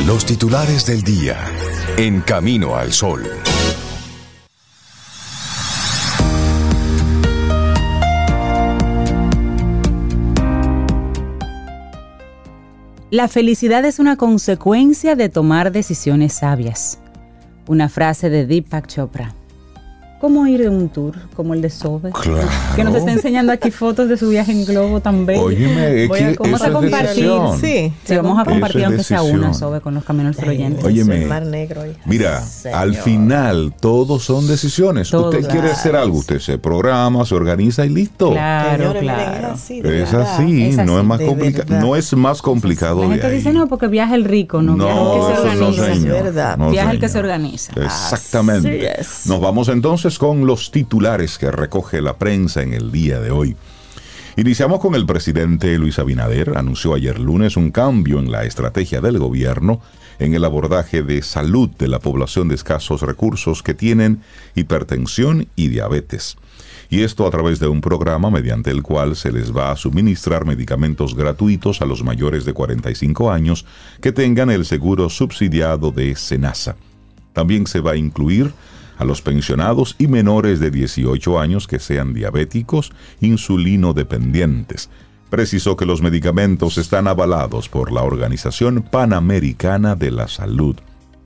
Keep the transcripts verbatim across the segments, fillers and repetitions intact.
Los titulares del día en Camino al Sol. La felicidad es una consecuencia de tomar decisiones sabias. Una frase de Deepak Chopra. ¿Cómo ir en un tour como el de Sobe? Claro. Que nos está enseñando aquí fotos de su viaje en globo tan bello. Óyeme, es Voy a, que vamos eso a es compartir. decisión. Sí, sí, vamos a compartir Eso es aunque sea decisión. una, Sobe, con los caminos oyentes. Óyeme, Mar Negro, oye. mira, Señor. al final todos son decisiones. Todo, usted claro. quiere hacer algo, usted se programa, se organiza y listo. Claro, Señores, miren, claro. es así, de Es verdad. así, Es no así, es más de complicado, verdad. no es más complicado La de gente ahí. dice, no, porque viaja el rico, no, viaja el que No, se eso no, organiza. Es señor. verdad. No, Viaja el que se señor. organiza. Exactamente. Así es. Nos vamos entonces con los titulares que recoge la prensa en el día de hoy. Iniciamos con el presidente Luis Abinader. Anunció ayer lunes un cambio en la estrategia del gobierno en el abordaje de salud de la población de escasos recursos que tienen hipertensión y diabetes. Y esto a través de un programa mediante el cual se les va a suministrar medicamentos gratuitos a los mayores de cuarenta y cinco años que tengan el seguro subsidiado de SENASA. También se va a incluir a los pensionados y menores de dieciocho años que sean diabéticos, insulinodependientes. Precisó que los medicamentos están avalados por la Organización Panamericana de la Salud.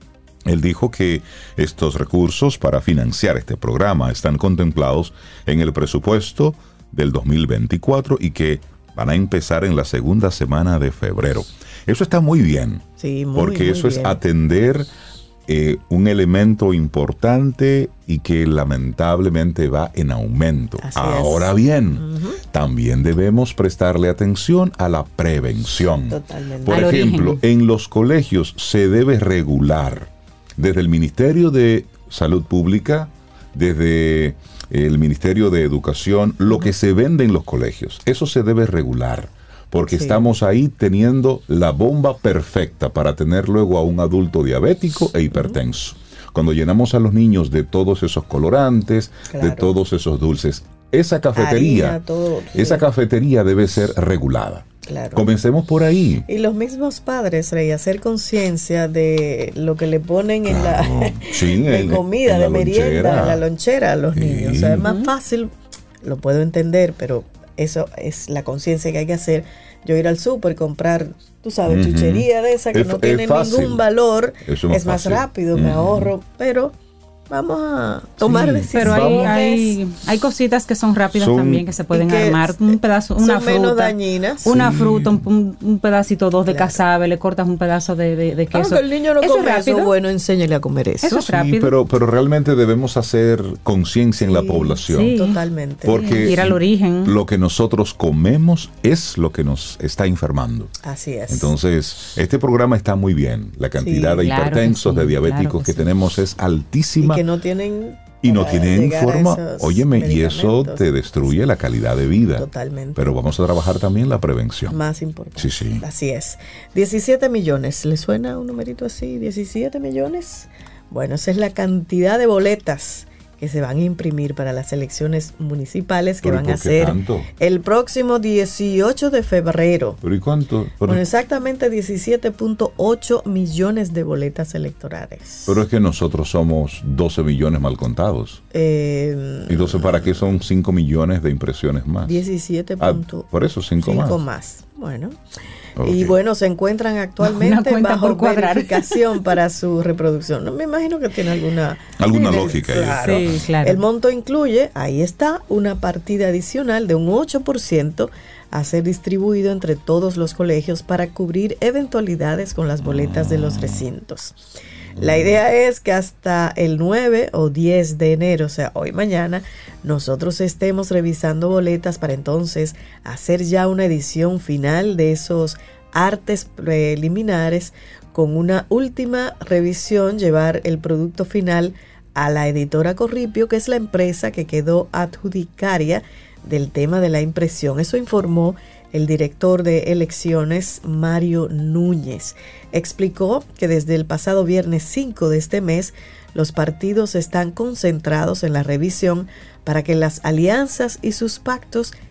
Él dijo que estos recursos para financiar este programa están contemplados en el presupuesto del dos mil veinticuatro y que van a empezar en la segunda semana de febrero. Eso está muy bien, Sí, muy, porque muy eso es bien. atender eh, un elemento importante y que lamentablemente va en aumento. Así Ahora es. bien, Ujú. también debemos prestarle atención a la prevención. Totalmente. Por Al ejemplo, origen. en los colegios se debe regular desde el Ministerio de Salud Pública, desde el Ministerio de Educación, lo que se vende en los colegios. Eso se debe regular, porque Sí. estamos ahí teniendo la bomba perfecta para tener luego a un adulto diabético e hipertenso. Cuando llenamos a los niños de todos esos colorantes, de Claro. todos esos dulces, esa cafetería, Harina, todo, sí. esa cafetería debe ser regulada. Claro. Comencemos por ahí. Y los mismos padres, Rey, hacer conciencia de lo que le ponen en Claro. la Sí, de en- comida, en la de merienda, lonchera. en la lonchera a los Sí. niños. O sea, es más fácil, lo puedo entender, pero eso es la conciencia que hay que hacer. Yo ir al súper, comprar, tú sabes, Ujú. chuchería de esa que Es- no es tiene fácil. ningún valor, Eso es es más más fácil. rápido, me Ujú. ahorro, pero vamos a tomar Sí. decisiones. Pero hay, Vamos. hay, hay cositas que son rápidas Son- también, que se pueden y que armar. Un pedazo, una son fruta. menos dañinas. Una Sí. fruta, un, un- un pedacito dos de Claro. casabe, le cortas un pedazo de, de, de queso. Aunque el niño no Eso es come eso, rápido. bueno, enséñale a comer eso. Eso es Sí, rápido. pero, pero realmente debemos hacer conciencia en la Sí, población. sí. Totalmente. Porque Ir al origen. lo que nosotros comemos es lo que nos está enfermando. Así es. Entonces, este programa está muy bien. La cantidad Sí, de claro que hipertensos, sí, de diabéticos claro que que sí. tenemos es y altísima. que no tienen Y no para tienen llegar a forma, esos óyeme, y eso medicamentos. te destruye la calidad de vida. Totalmente. Pero vamos a trabajar también la prevención. Más importante. Sí, sí. Así es. diecisiete millones. ¿Le suena un numerito así? ¿diecisiete millones? Bueno, esa es la cantidad de boletas que se van a imprimir para las elecciones municipales que Pero ¿y van por a qué ser tanto? el próximo dieciocho de febrero. ¿Pero y cuánto? Pero, Bueno, exactamente diecisiete punto ocho millones de boletas electorales. pero es que nosotros somos doce millones mal contados. Eh, ¿Y entonces para qué son cinco millones de impresiones más? diecisiete Ah, punto por eso cinco más. más. Bueno. Ok. Y bueno, se encuentran Una actualmente cuenta bajo por cuadrar. verificación para su reproducción. No, me imagino que tiene alguna... Alguna Sí, lógica ahí. Claro. Sí, claro. El monto incluye, ahí está, una partida adicional de un ocho por ciento a ser distribuido entre todos los colegios para cubrir eventualidades con las boletas de los recintos. La idea es que hasta el nueve o diez de enero, o sea, hoy mañana, nosotros estemos revisando boletas para entonces hacer ya una edición final de esos artes preliminares con una última revisión, llevar el producto final a la editora Corripio, que es la empresa que quedó adjudicaria del tema de la impresión. Eso informó el director de elecciones, Mario Núñez. Explicó que desde el pasado viernes cinco de este mes, los partidos están concentrados en la revisión para que las alianzas y sus pactos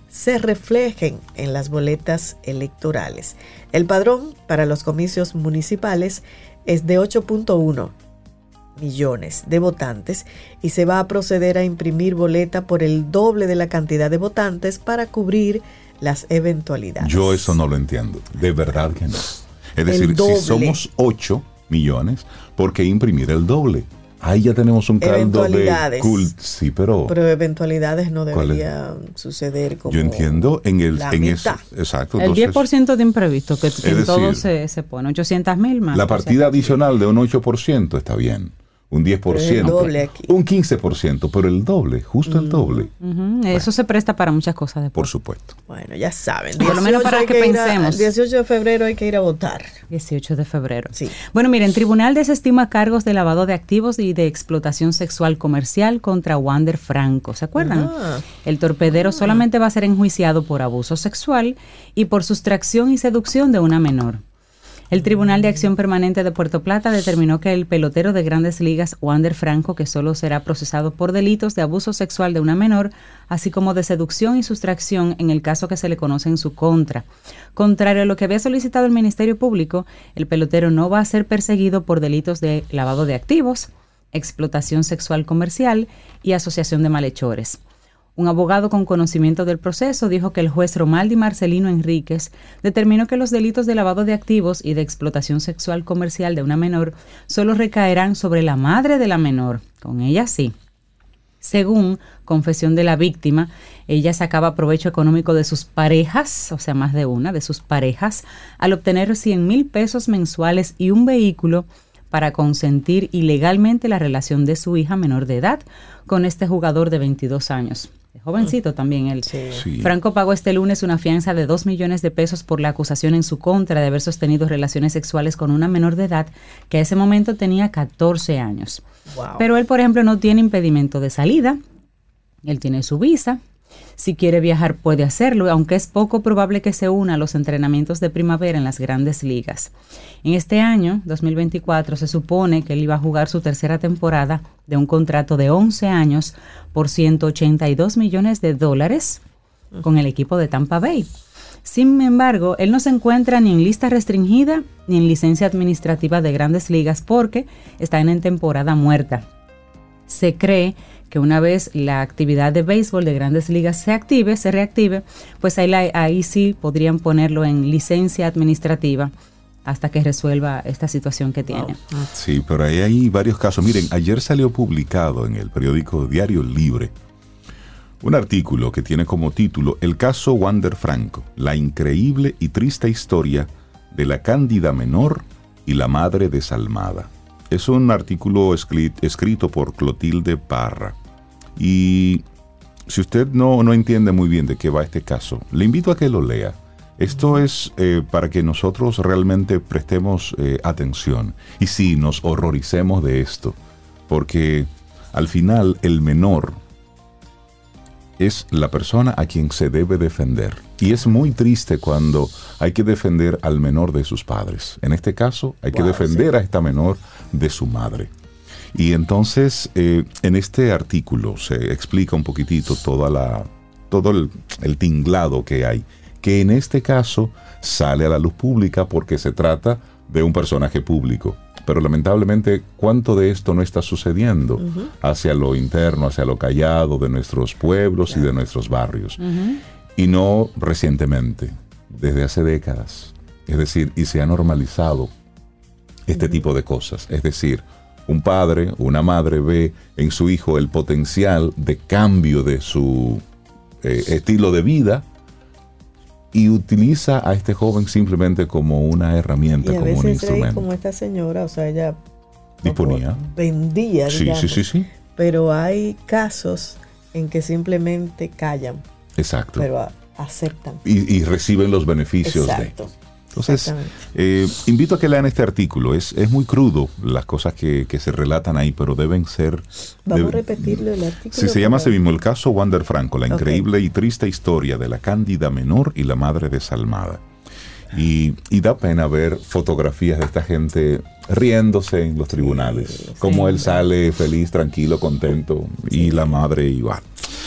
se reflejen en las boletas electorales. El padrón para los comicios municipales es de ocho punto uno millones de votantes y se va a proceder a imprimir boleta por el doble de la cantidad de votantes para cubrir las eventualidades. Yo eso no lo entiendo, de verdad que no. Es decir, si somos ocho millones, ¿por qué imprimir el doble? Ahí ya tenemos un caldo de cult. Sí, pero... Pero eventualidades no deberían suceder como... Yo entiendo en el... la en mitad. Eso, exacto. El Entonces, diez por ciento de imprevisto, que, que en decir, todo se, se pone, ochocientos mil más. La partida adicional de un ocho por ciento está bien. Un diez por ciento, pero el doble aquí. Un quince por ciento, pero el doble, justo mm. el doble. Uh-huh. Bueno. Eso se presta para muchas cosas después. Por supuesto. Bueno, ya saben. Por lo menos para que, que pensemos. El dieciocho de febrero hay que ir a votar. dieciocho de febrero. Sí. Bueno, miren, tribunal desestima cargos de lavado de activos y de explotación sexual comercial contra Wander Franco. ¿Se acuerdan? Uh-huh. El torpedero uh-huh. solamente va a ser enjuiciado por abuso sexual y por sustracción y seducción de una menor. El Tribunal de Acción Permanente de Puerto Plata determinó que el pelotero de Grandes Ligas, Wander Franco, que solo será procesado por delitos de abuso sexual de una menor, así como de seducción y sustracción en el caso que se le conoce en su contra. Contrario a lo que había solicitado el Ministerio Público, el pelotero no va a ser perseguido por delitos de lavado de activos, explotación sexual comercial y asociación de malhechores. Un abogado con conocimiento del proceso dijo que el juez Romaldi Marcelino Enríquez determinó que los delitos de lavado de activos y de explotación sexual comercial de una menor solo recaerán sobre la madre de la menor. Con ella sí. Según confesión de la víctima, ella sacaba provecho económico de sus parejas, o sea, más de una, de sus parejas, al obtener cien mil pesos mensuales y un vehículo para consentir ilegalmente la relación de su hija menor de edad con este jugador de veintidós años. Jovencito también él. Sí. Sí. Franco pagó este lunes una fianza de dos millones de pesos por la acusación en su contra de haber sostenido relaciones sexuales con una menor de edad que a ese momento tenía catorce años. Wow. Pero él, por ejemplo, no tiene impedimento de salida. Él tiene su visa. Si quiere viajar puede hacerlo, aunque es poco probable que se una a los entrenamientos de primavera en las Grandes Ligas. En este año, dos mil veinticuatro, se supone que él iba a jugar su tercera temporada de un contrato de once años por ciento ochenta y dos millones de dólares con el equipo de Tampa Bay. Sin embargo, él no se encuentra ni en lista restringida ni en licencia administrativa de Grandes Ligas porque está en temporada muerta. Se cree que una vez la actividad de béisbol de Grandes Ligas se active, se reactive, pues ahí, la, ahí sí podrían ponerlo en licencia administrativa hasta que resuelva esta situación que tiene. Wow. Sí, pero ahí hay varios casos. Miren, ayer salió publicado en el periódico Diario Libre un artículo que tiene como título El caso Wander Franco, la increíble y triste historia de la cándida menor y la madre desalmada. Es un artículo escrito por Clotilde Parra. Y si usted no, no entiende muy bien de qué va este caso, le invito a que lo lea. Esto es eh, para que nosotros realmente prestemos eh, atención. Y sí, nos horroricemos de esto. Porque al final el menor es la persona a quien se debe defender. Y es muy triste cuando hay que defender al menor de sus padres. En este caso, hay wow, que defender sí. a esta menor de su madre. Y entonces, eh, en este artículo se explica un poquitito toda la, todo el, el tinglado que hay, que en este caso sale a la luz pública porque se trata de un personaje público. Pero lamentablemente, ¿cuánto de esto no está sucediendo uh-huh. hacia lo interno, hacia lo callado de nuestros pueblos claro. y de nuestros barrios? Uh-huh. Y no recientemente, desde hace décadas. Es decir, y se ha normalizado este uh-huh. tipo de cosas. Es decir, un padre, una madre ve en su hijo el potencial de cambio de su eh, estilo de vida y utiliza a este joven simplemente como una herramienta, como un instrumento. Como esta señora, o sea, ella disponía, no, vendía, sí, digamos, sí, sí, sí. Pero hay casos en que simplemente callan. Exacto. Pero a, aceptan. Y, y reciben los beneficios Exacto. de. Entonces, eh, invito a que lean este artículo. Es, es muy crudo las cosas que, que se relatan ahí, pero deben ser... Vamos debe, a repetirlo el artículo. Sí, se llama así mismo el caso Wander Franco, la increíble okay. y triste historia de la cándida menor y la madre desalmada. Y, y da pena ver fotografías de esta gente riéndose en los tribunales. Sí, como sí, él sale feliz, tranquilo, contento, sí. y la madre igual.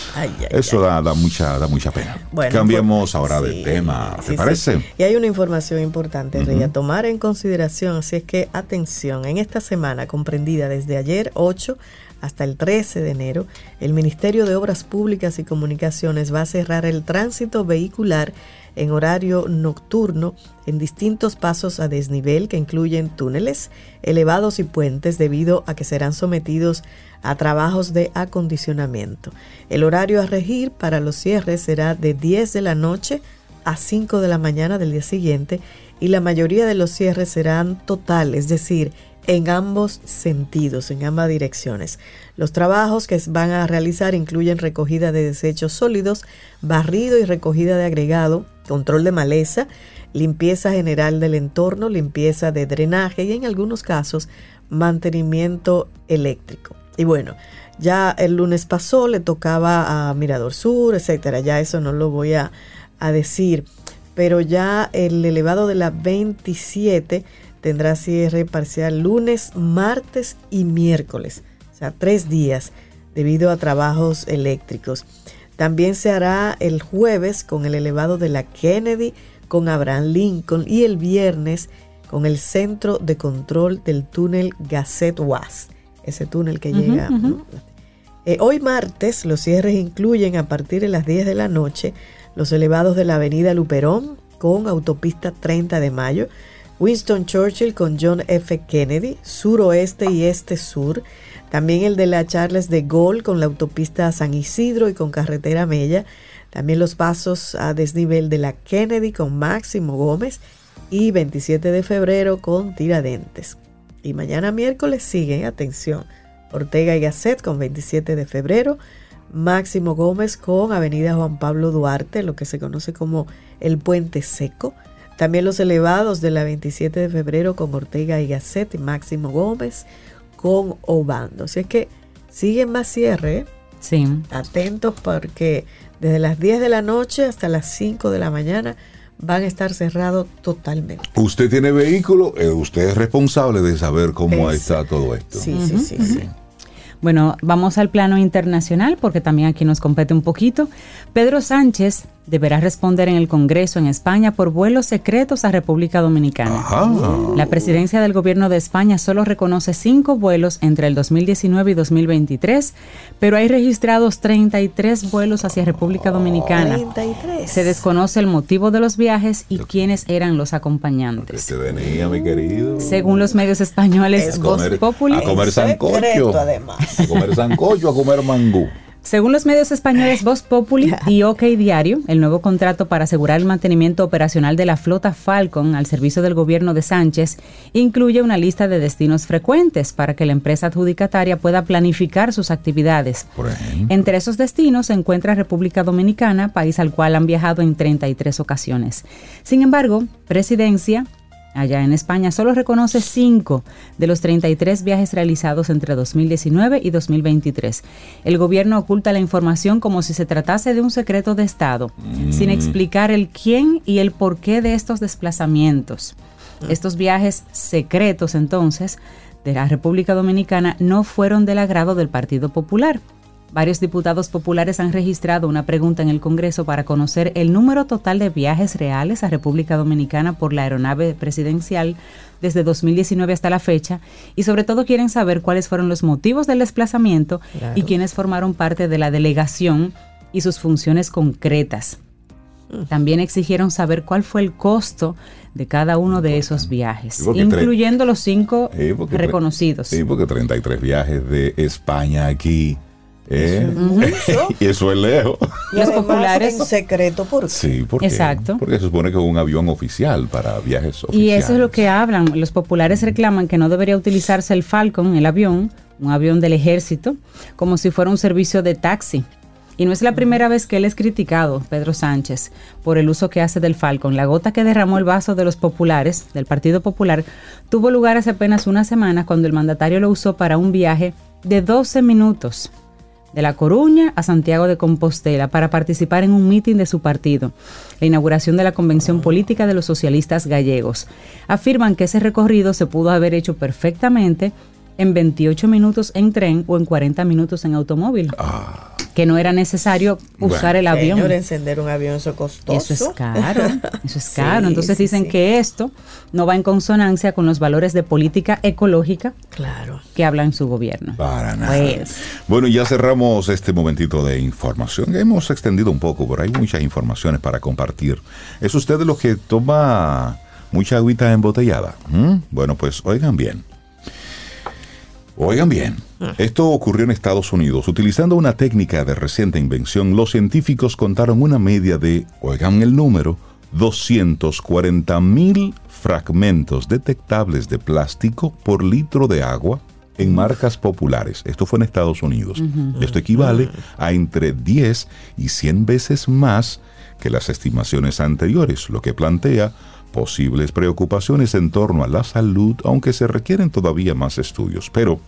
Ay, ay, Eso ay. Da, da, mucha, da mucha pena. Bueno, Cambiemos pues, ahora sí, de tema, ¿te sí, parece? Sí. Y hay una información importante, Uh-huh. Rey, a tomar en consideración, así es que atención, en esta semana comprendida desde ayer ocho hasta el trece de enero, el Ministerio de Obras Públicas y Comunicaciones va a cerrar el tránsito vehicular en horario nocturno en distintos pasos a desnivel que incluyen túneles, elevados y puentes debido a que serán sometidos a trabajos de acondicionamiento. El horario a regir para los cierres será de diez de la noche a cinco de la mañana del día siguiente y la mayoría de los cierres serán total, es decir, en ambos sentidos, en ambas direcciones. Los trabajos que van a realizar incluyen recogida de desechos sólidos, barrido y recogida de agregado, control de maleza, limpieza general del entorno, limpieza de drenaje y en algunos casos mantenimiento eléctrico. Y bueno, ya el lunes pasó, le tocaba a Mirador Sur, etcétera. Ya eso no lo voy a, a decir, pero ya el elevado de la veintisiete tendrá cierre parcial lunes, martes y miércoles, o sea, tres días debido a trabajos eléctricos. También se hará el jueves con el elevado de la Kennedy, con Abraham Lincoln y el viernes con el centro de control del túnel Gazette Oise, ese túnel que uh-huh, llega. Uh-huh. ¿no? Eh, hoy martes los cierres incluyen a partir de las diez de la noche los elevados de la avenida Luperón con autopista treinta de mayo, Winston Churchill con John F. Kennedy, suroeste y este-sur. También el de la Charles de Gaulle con la autopista San Isidro y con carretera Mella. También los pasos a desnivel de la Kennedy con Máximo Gómez y veintisiete de febrero con Tiradentes. Y mañana miércoles siguen, atención, Ortega y Gasset con veintisiete de febrero, Máximo Gómez con avenida Juan Pablo Duarte, lo que se conoce como el Puente Seco. También los elevados de la veintisiete de febrero con Ortega y Gasset y Máximo Gómez con Obando. Así es que siguen más cierre. Sí. Atentos porque desde las diez de la noche hasta las cinco de la mañana van a estar cerrados totalmente. Usted tiene vehículo, eh, usted es responsable de saber cómo es, está todo esto. Sí, uh-huh, sí, sí, uh-huh. sí. Bueno, vamos al plano internacional porque también aquí nos compete un poquito. Pedro Sánchez deberá responder en el Congreso en España por vuelos secretos a República Dominicana. Ajá. La presidencia del gobierno de España solo reconoce cinco vuelos entre el dos mil diecinueve y dos mil veintitrés, pero hay registrados treinta y tres vuelos hacia República Dominicana. treinta y tres. Se desconoce el motivo de los viajes y quiénes eran los acompañantes. Te venía, mi querido. Según los medios españoles, Voz Populi, a comer sancocho, además. a comer sancocho, a comer mangú. Según los medios españoles Voz Populi y OK Diario, el nuevo contrato para asegurar el mantenimiento operacional de la flota Falcon al servicio del gobierno de Sánchez incluye una lista de destinos frecuentes para que la empresa adjudicataria pueda planificar sus actividades. Por ejemplo. Entre esos destinos se encuentra República Dominicana, país al cual han viajado en treinta y tres ocasiones. Sin embargo, Presidencia allá en España solo reconoce cinco de los treinta y tres viajes realizados entre dos mil diecinueve y dos mil veintitrés. El gobierno oculta la información como si se tratase de un secreto de Estado, mm. sin explicar el quién y el porqué de estos desplazamientos. Mm. Estos viajes secretos, entonces, de la República Dominicana no fueron del agrado del Partido Popular. Varios diputados populares han registrado una pregunta en el Congreso para conocer el número total de viajes reales a República Dominicana por la aeronave presidencial desde dos mil diecinueve hasta la fecha y sobre todo quieren saber cuáles fueron los motivos del desplazamiento claro. y quiénes formaron parte de la delegación y sus funciones concretas. También exigieron saber cuál fue el costo de cada uno de esos viajes, sí, incluyendo los cinco sí, reconocidos. Sí, porque treinta y tres viajes de España aquí. Eh, eso es y eso es lejos. Y los populares en secreto, ¿por qué? Sí, porque, exacto. porque se supone que es un avión oficial para viajes oficiales. Y eso es lo que hablan. Los populares reclaman que no debería utilizarse el Falcon, el avión, un avión del ejército, como si fuera un servicio de taxi. Y no es la primera vez que él es criticado, Pedro Sánchez, por el uso que hace del Falcon. La gota que derramó el vaso de los populares, del Partido Popular, tuvo lugar hace apenas una semana cuando el mandatario lo usó para un viaje de doce minutos. De La Coruña a Santiago de Compostela para participar en un mitin de su partido, la inauguración de la Convención Política de los Socialistas Gallegos. Afirman que ese recorrido se pudo haber hecho perfectamente en veintiocho minutos en tren o en cuarenta minutos en automóvil. Ah, que no era necesario usar Bueno, el avión. Señor, encender un avión, eso es costoso. Eso es caro, eso es caro. Sí, Entonces sí, dicen sí. que esto no va en consonancia con los valores de política ecológica Claro. que habla en su gobierno. Para nada. Pues. Bueno, ya cerramos este momentito de información. Hemos extendido un poco, pero hay muchas informaciones para compartir. ¿Es usted de los que toma mucha agüita embotellada? ¿Mm? Bueno, pues oigan bien. Oigan bien, esto ocurrió en Estados Unidos. Utilizando una técnica de reciente invención, los científicos contaron una media de, oigan el número, doscientos cuarenta mil fragmentos detectables de plástico por litro de agua en marcas populares. Esto fue en Estados Unidos. Uh-huh. Esto equivale a entre diez y cien veces más que las estimaciones anteriores, lo que plantea posibles preocupaciones en torno a la salud, aunque se requieren todavía más estudios. Pero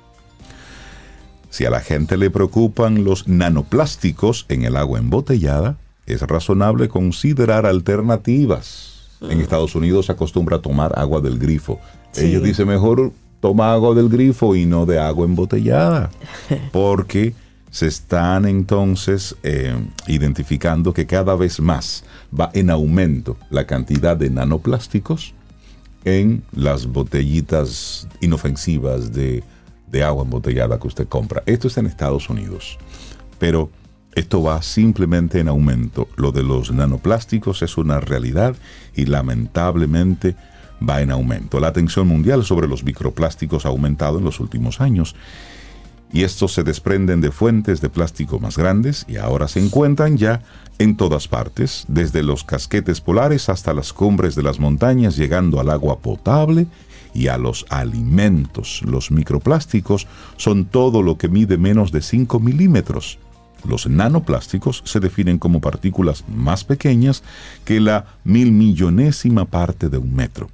si a la gente le preocupan los nanoplásticos en el agua embotellada, es razonable considerar alternativas. En Estados Unidos se acostumbra a tomar agua del grifo. Sí. Ellos dicen mejor toma agua del grifo y no de agua embotellada, porque se están entonces eh, identificando que cada vez más va en aumento la cantidad de nanoplásticos en las botellitas inofensivas de, de agua embotellada que usted compra. Esto está en Estados Unidos, pero esto va simplemente en aumento. Lo de los nanoplásticos es una realidad y lamentablemente va en aumento. La atención mundial sobre los microplásticos ha aumentado en los últimos años, y estos se desprenden de fuentes de plástico más grandes y ahora se encuentran ya en todas partes, desde los casquetes polares hasta las cumbres de las montañas, llegando al agua potable y a los alimentos. Los microplásticos son todo lo que mide menos de cinco milímetros. Los nanoplásticos se definen como partículas más pequeñas que la mil millonésima parte de un metro.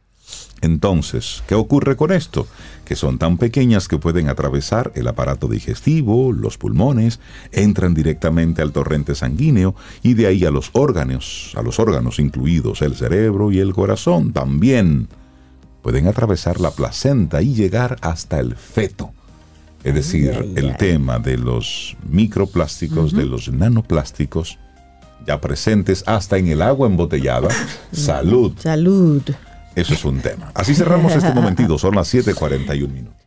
Entonces, ¿qué ocurre con esto? Que son tan pequeñas que pueden atravesar el aparato digestivo, los pulmones, entran directamente al torrente sanguíneo y de ahí a los órganos, a los órganos incluidos el cerebro y el corazón. También pueden atravesar la placenta y llegar hasta el feto. Es decir, ay, ay, el ay. tema de los microplásticos, uh-huh. de los nanoplásticos, ya presentes hasta en el agua embotellada. Salud. Salud. Eso es un tema. Así cerramos este momentito. Son las siete cuarenta y un minutos.